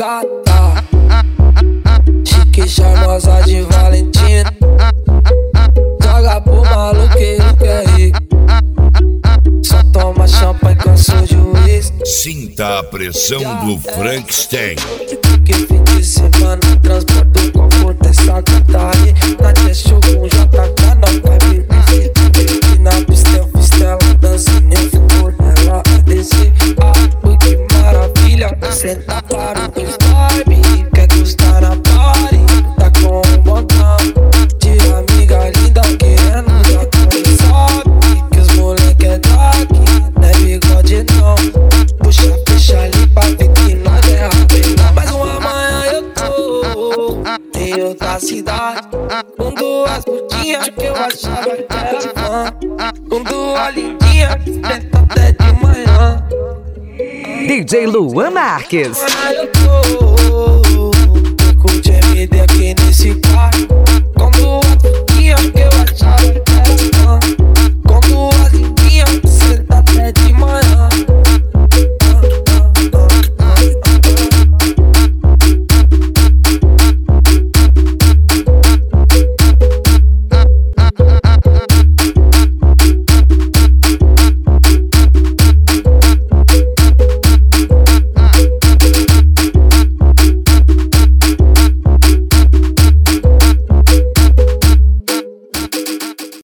gata, chique charmosa de Valentina. Joga pro maluqueiro que é rico, só toma champanhe com seu juiz. Sinta a pressão do Frankenstein. Que fim de semana transporta o conforto dessa gata aí. Na testa com JK não vai me ver. E na pista eu fiz ela dançando, eu for nela a descer. Ah, que maravilha, senta para o vibe. Quer gostar na party, tá com um montão de amiga linda querendo já tu sabe que os moleque é daqui, não é bigode não. Puxa, fecha ali pra ver que nós é rapidão. Mas uma manhã eu tô em outra cidade, com duas putinhas que eu achava que era fã, com duas lindinhas que senta até de manhã. DJ Luan Marques. Eu tô com o MD aqui nesse